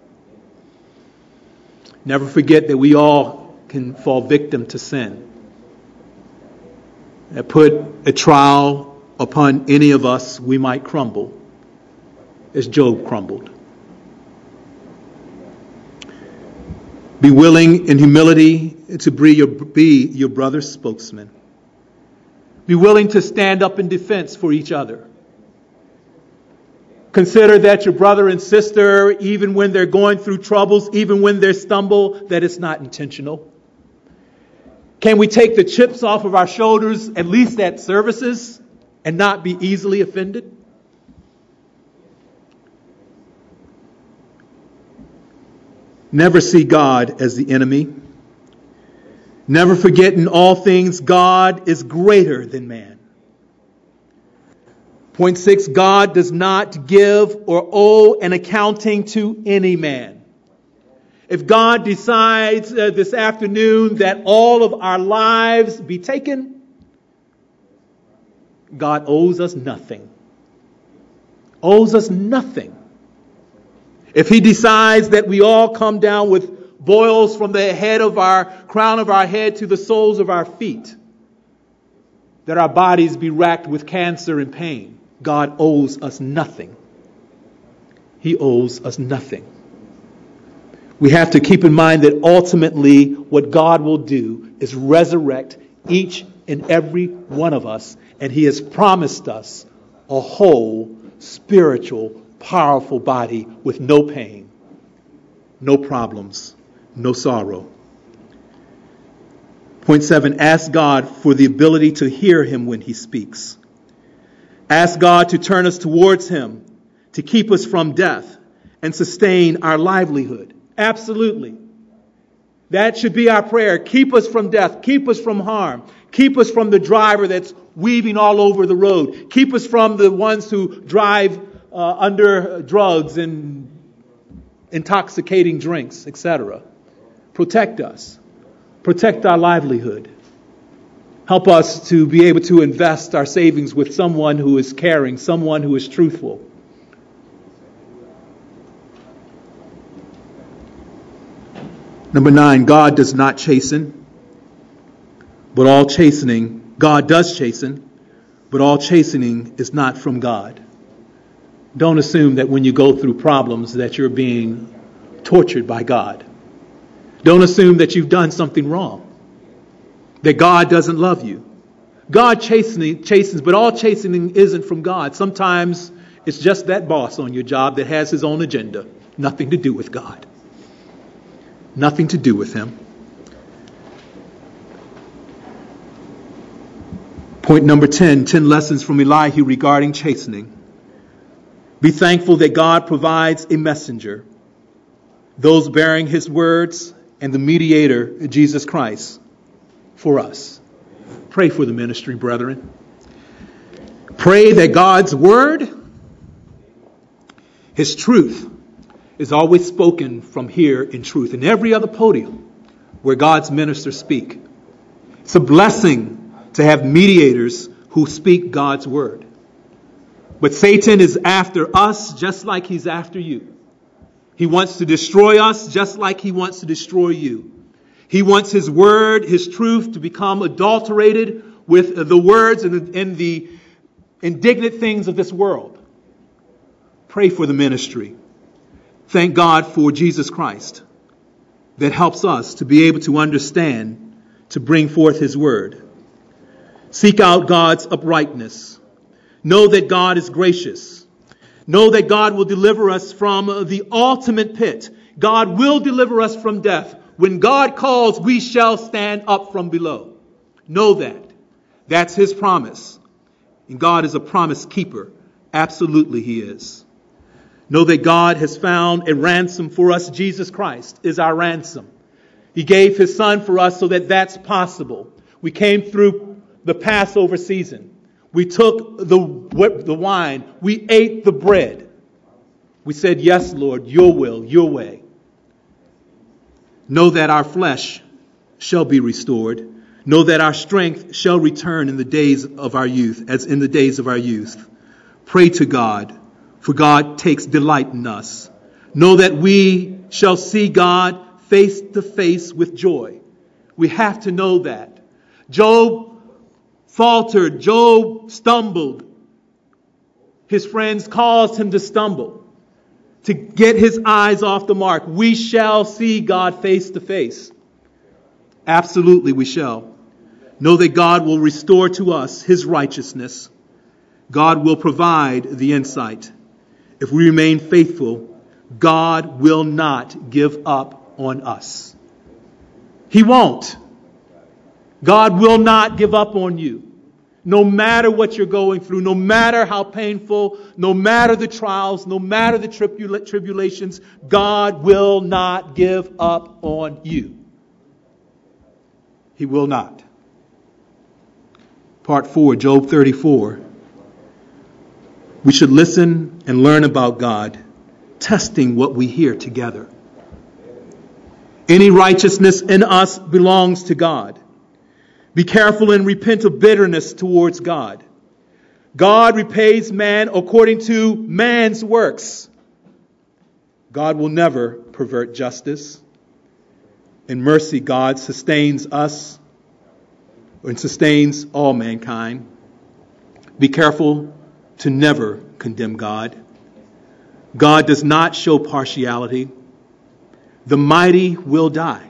Never forget that we all can fall victim to sin. That put a trial upon any of us, we might crumble, as Job crumbled. Be willing in humility to be your, be your brother's spokesman. Be willing to stand up in defense for each other. Consider that your brother and sister, even when they're going through troubles, even when they stumble, that it's not intentional. Can we take the chips off of our shoulders, at least at services, and not be easily offended? Never see God as the enemy. Never forget in all things God is greater than man. Point six, God does not give or owe an accounting to any man. If God decides uh, this afternoon that all of our lives be taken, God owes us nothing. Owes us nothing. If he decides that we all come down with boils from the head of our crown of our head to the soles of our feet, that our bodies be racked with cancer and pain, God owes us nothing. He owes us nothing. We have to keep in mind that ultimately what God will do is resurrect each and every one of us, and he has promised us a whole, spiritual, powerful body with no pain, no problems, no sorrow. Point seven, ask God for the ability to hear him when he speaks. Ask God to turn us towards him, to keep us from death and sustain our livelihood. Absolutely. That should be our prayer. Keep us from death. Keep us from harm. Keep us from the driver that's weaving all over the road. Keep us from the ones who drive uh, under drugs and intoxicating drinks, et cetera. Protect us. Protect our livelihood. Help us to be able to invest our savings with someone who is caring, someone who is truthful. Number nine, God does not chasten, but all chastening, God does chasten, but all chastening is not from God. Don't assume that when you go through problems that you're being tortured by God. Don't assume that you've done something wrong, that God doesn't love you. God chastening, chastens, but all chastening isn't from God. Sometimes it's just that boss on your job that has his own agenda, nothing to do with God. Nothing to do with him. Point number ten, ten lessons from Elihu regarding chastening. Be thankful that God provides a messenger, those bearing his words, and the mediator, Jesus Christ, for us. Pray for the ministry, brethren. Pray that God's word, his truth, is always spoken from here in truth. In every other podium where God's ministers speak. It's a blessing to have mediators who speak God's word. But Satan is after us just like he's after you. He wants to destroy us just like he wants to destroy you. He wants his word, his truth, to become adulterated with the words and the, and the indignant things of this world. Pray for the ministry. Thank God for Jesus Christ that helps us to be able to understand, to bring forth his word. Seek out God's uprightness. Know that God is gracious. Know that God will deliver us from the ultimate pit. God will deliver us from death. When God calls, we shall stand up from below. Know that. That's his promise. And God is a promise keeper. Absolutely he is. Know that God has found a ransom for us. Jesus Christ is our ransom. He gave his son for us so that that's possible. We came through the Passover season. We took the, the wine. We ate the bread. We said, yes, Lord, your will, your way. Know that our flesh shall be restored. Know that our strength shall return in the days of our youth, as in the days of our youth. Pray to God. For God takes delight in us. Know that we shall see God face to face with joy. We have to know that. Job faltered. Job stumbled. His friends caused him to stumble, to get his eyes off the mark. We shall see God face to face. Absolutely we shall. Know that God will restore to us his righteousness. God will provide the insight. If we remain faithful, God will not give up on us. He won't. God will not give up on you. No matter what you're going through, no matter how painful, no matter the trials, no matter the tribula- tribulations, God will not give up on you. He will not. Part four, Job thirty-four. We should listen and learn about God, testing what we hear together. Any righteousness in us belongs to God. Be careful and repent of bitterness towards God. God repays man according to man's works. God will never pervert justice. In mercy, God sustains us and sustains all mankind. Be careful to never condemn God. God does not show partiality. The mighty will die.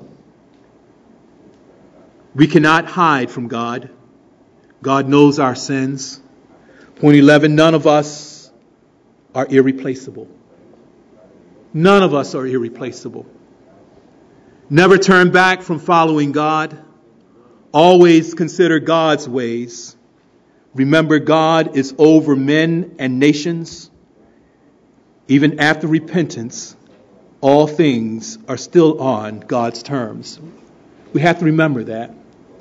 We cannot hide from God. God knows our sins. Point eleven, none of us are irreplaceable. None of us are irreplaceable. Never turn back from following God. Always consider God's ways. Remember, God is over men and nations. Even after repentance, all things are still on God's terms. We have to remember that.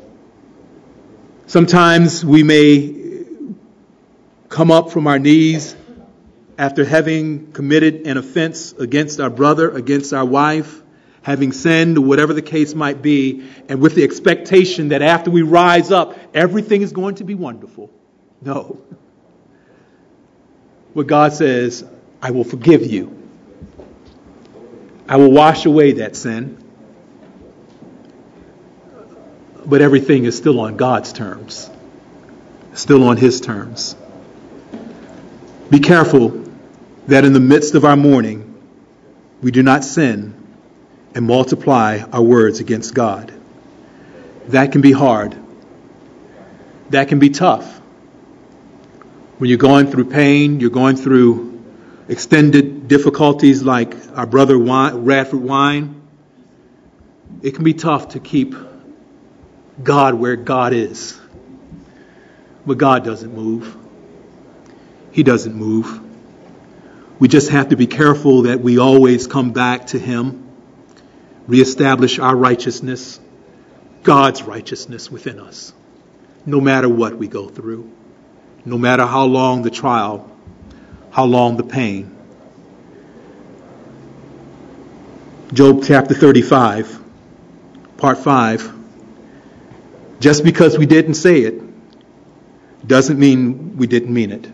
Sometimes we may come up from our knees after having committed an offense against our brother, against our wife, having sinned, whatever the case might be, and with the expectation that after we rise up, everything is going to be wonderful. No. What God says, I will forgive you. I will wash away that sin. But everything is still on God's terms. Still on His terms. Be careful that in the midst of our mourning, we do not sin and multiply our words against God. That can be hard. That can be tough. When you're going through pain, you're going through extended difficulties like our brother Radford Wine, it can be tough to keep God where God is. But God doesn't move. He doesn't move. We just have to be careful that we always come back to Him, reestablish our righteousness, God's righteousness within us, no matter what we go through, no matter how long the trial, how long the pain. Job chapter thirty-five, part five. Just because we didn't say it doesn't mean we didn't mean it.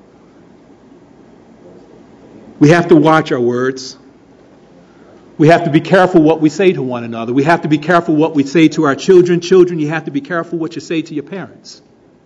We have to watch our words. We have to be careful what we say to one another. We have to be careful what we say to our children. Children, you have to be careful what you say to your parents.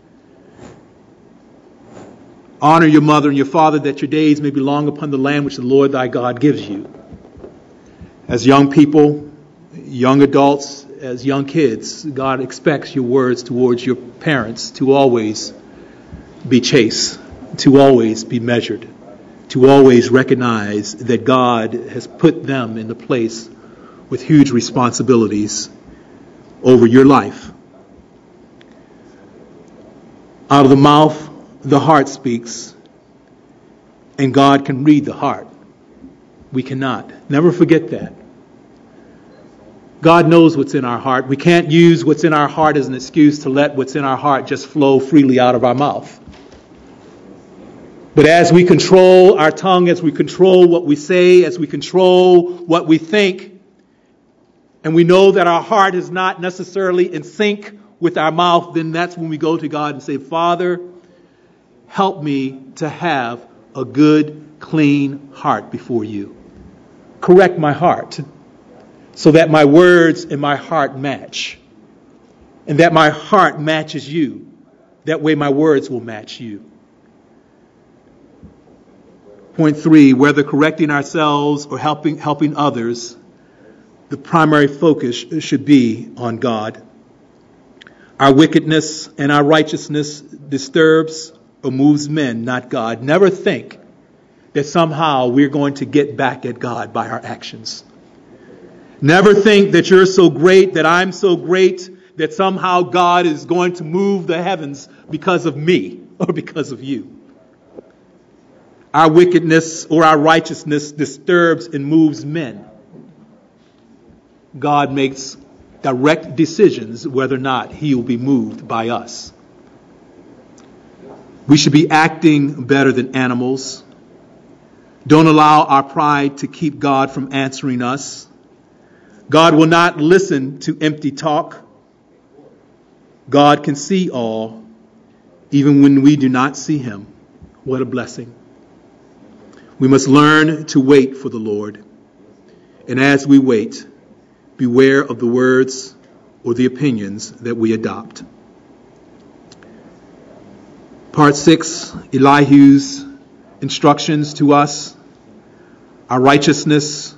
Honor your mother and your father, that your days may be long upon the land which the Lord thy God gives you. As young people, young adults, as young kids, God expects your words towards your parents to always be chaste, to always be measured, to always recognize that God has put them in the place with huge responsibilities over your life. Out of the mouth, the heart speaks, and God can read the heart. We cannot. Never forget that. God knows what's in our heart. We can't use what's in our heart as an excuse to let what's in our heart just flow freely out of our mouth. But as we control our tongue, as we control what we say, as we control what we think, and we know that our heart is not necessarily in sync with our mouth, then that's when we go to God and say, Father, help me to have a good, clean heart before you. Correct my heart so that my words and my heart match. And that my heart matches you. That way my words will match you. Point three, whether correcting ourselves or helping helping others, the primary focus should be on God. Our wickedness and our righteousness disturbs or moves men, not God. Never think that somehow we're going to get back at God by our actions. Never think that you're so great, that I'm so great, that somehow God is going to move the heavens because of me or because of you. Our wickedness or our righteousness disturbs and moves men. God makes direct decisions whether or not He will be moved by us. We should be acting better than animals. Don't allow our pride to keep God from answering us. God will not listen to empty talk. God can see all, even when we do not see him. What a blessing. We must learn to wait for the Lord. And as we wait, beware of the words or the opinions that we adopt. Part six, Elihu's instructions to us. Our righteousness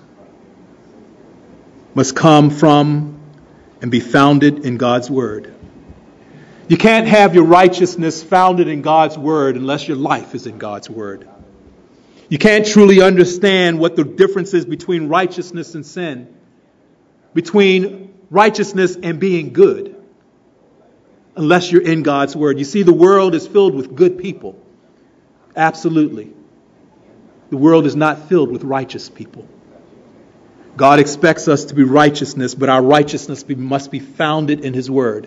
must come from and be founded in God's word. You can't have your righteousness founded in God's word unless your life is in God's word. You can't truly understand what the difference is between righteousness and sin, between righteousness and being good, unless you're in God's word. You see, the world is filled with good people. Absolutely. The world is not filled with righteous people. God expects us to be righteousness, but our righteousness must be founded in his word.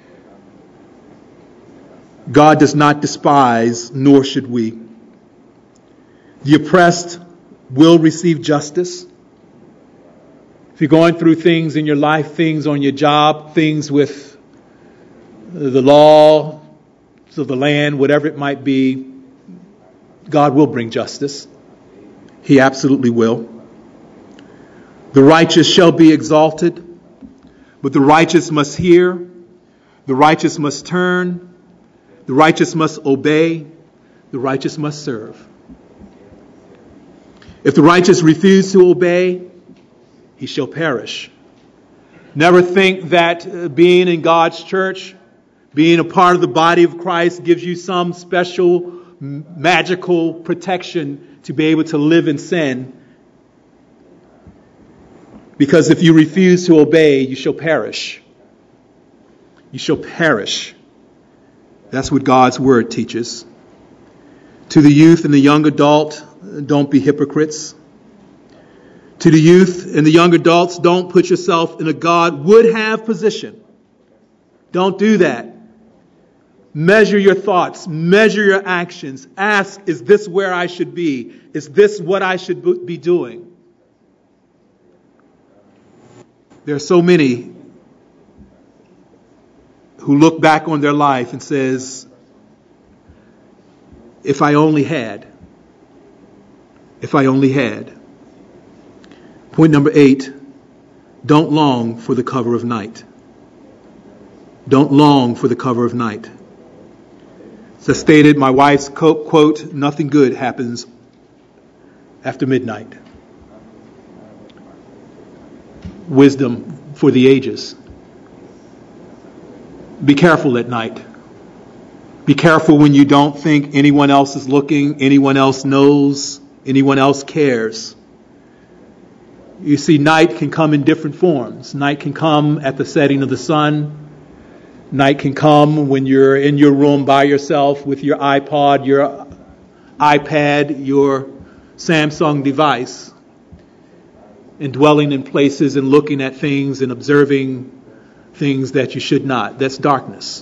God does not despise, nor should we. The oppressed will receive justice. If you're going through things in your life, things on your job, things with the law, of the land, whatever it might be, God will bring justice. He absolutely will. The righteous shall be exalted, but the righteous must hear, the righteous must turn, the righteous must obey, the righteous must serve. If the righteous refuse to obey, he shall perish. Never think that being in God's church, being a part of the body of Christ, gives you some special magical protection to be able to live in sin. Because if you refuse to obey, you shall perish. You shall perish. That's what God's word teaches. To the youth and the young adult, don't be hypocrites. To the youth and the young adults, don't put yourself in a God would have position. Don't do that. Measure your thoughts. Measure your actions. Ask, is this where I should be? Is this what I should be doing? There are so many who look back on their life and says, if I only had, if I only had. Point number eight, don't long for the cover of night. Don't long for the cover of night. As I stated, my wife's quote, nothing good happens after midnight. Wisdom for the ages. Be careful at night. Be careful when you don't think anyone else is looking, anyone else knows, anyone else cares. You see, night can come in different forms. Night can come at the setting of the sun. Night can come when you're in your room by yourself with your iPod, your iPad, your Samsung device, and dwelling in places and looking at things and observing things that you should not. That's darkness.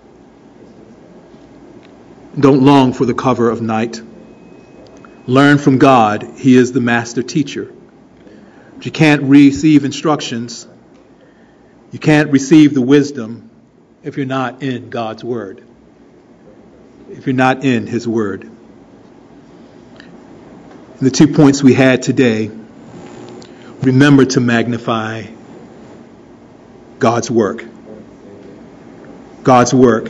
Don't long for the cover of night. Learn from God. He is the master teacher. But you can't receive instructions. You can't receive the wisdom if you're not in God's word. If you're not in his word. And the two points we had today, remember to magnify God's work. God's work.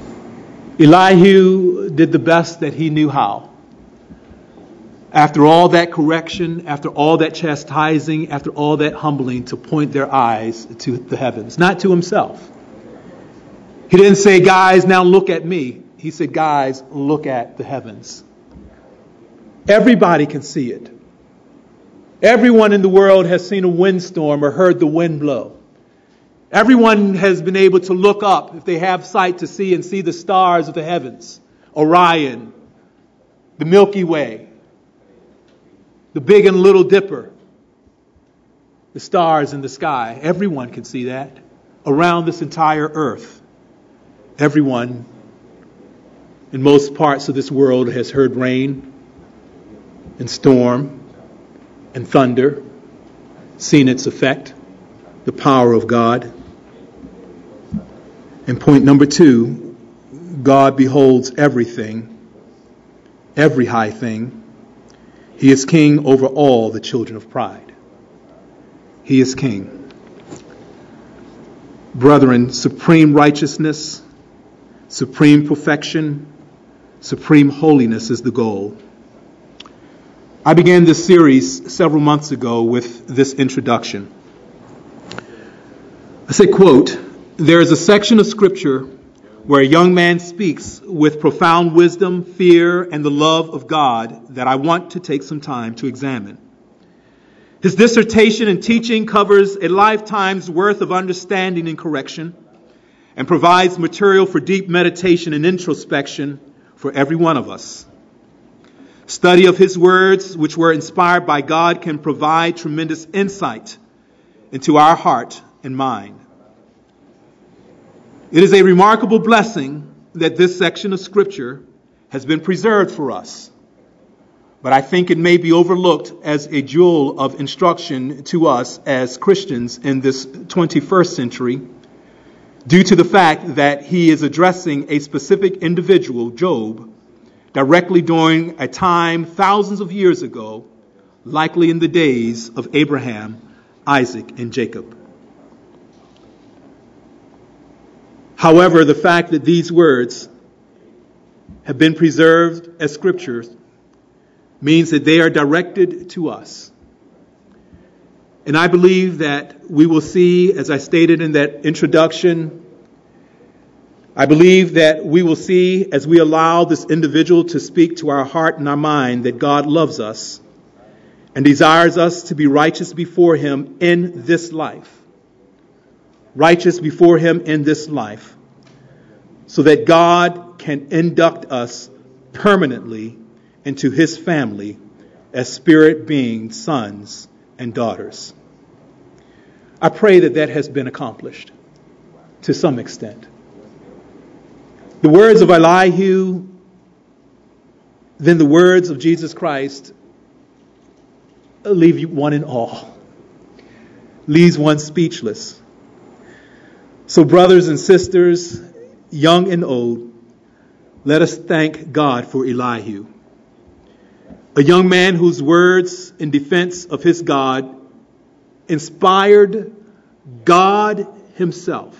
Elihu did the best that he knew how. After all that correction, after all that chastising, after all that humbling, to point their eyes to the heavens, not to himself. He didn't say, guys, now look at me. He said, guys, look at the heavens. Everybody can see it. Everyone in the world has seen a windstorm or heard the wind blow. Everyone has been able to look up, if they have sight, to see and see the stars of the heavens. Orion, the Milky Way, the Big and Little Dipper, the stars in the sky. Everyone can see that around this entire earth. Everyone in most parts of this world has heard rain and storm and thunder, seen its effect, the power of God. And point number two, God beholds everything, every high thing. He is king over all the children of pride. He is king. Brethren, supreme righteousness, supreme perfection, supreme holiness is the goal. I began this series several months ago with this introduction. I say, quote, "There is a section of Scripture where a young man speaks with profound wisdom, fear, and the love of God that I want to take some time to examine. His dissertation and teaching covers a lifetime's worth of understanding and correction and provides material for deep meditation and introspection for every one of us. Study of his words, which were inspired by God, can provide tremendous insight into our heart and mind. It is a remarkable blessing that this section of Scripture has been preserved for us. But I think it may be overlooked as a jewel of instruction to us as Christians in this twenty-first century due to the fact that he is addressing a specific individual, Job, directly during a time thousands of years ago, likely in the days of Abraham, Isaac, and Jacob. However, the fact that these words have been preserved as scriptures means that they are directed to us. And I believe that we will see, as I stated in that introduction, I believe that we will see, as we allow this individual to speak to our heart and our mind, that God loves us and desires us to be righteous before him in this life. Righteous before him in this life, so that God can induct us permanently into his family as spirit being sons and daughters. I pray that that has been accomplished to some extent. The words of Elihu, then the words of Jesus Christ, leave you one in awe, leaves one speechless. So brothers and sisters, young and old, let us thank God for Elihu, a young man whose words in defense of his God inspired God himself.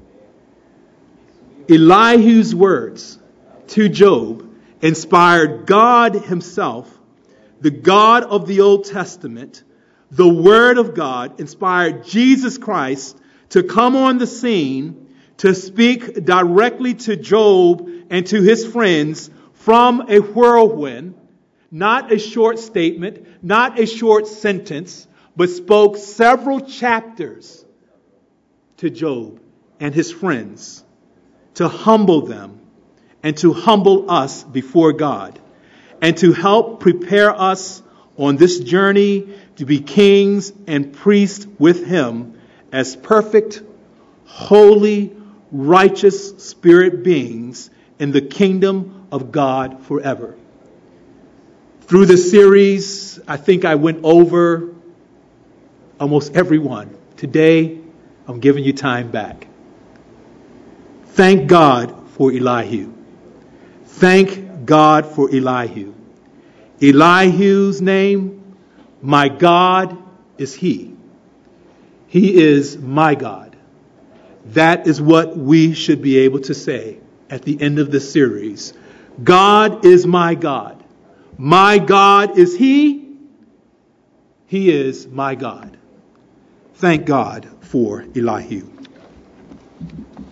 Elihu's words to Job inspired God himself, the God of the Old Testament. The Word of God inspired Jesus Christ to come on the scene to speak directly to Job and to his friends from a whirlwind, not a short statement, not a short sentence, but spoke several chapters to Job and his friends to humble them and to humble us before God and to help prepare us on this journey to be kings and priests with him as perfect, holy, righteous spirit beings in the kingdom of God forever. Through this series, I think I went over almost every one. Today, I'm giving you time back. Thank God for Elihu. Thank God for Elihu. Elihu's name, my God, is he. He is my God. That is what we should be able to say at the end of this series. God is my God. My God is he. He is my God. Thank God for Elihu.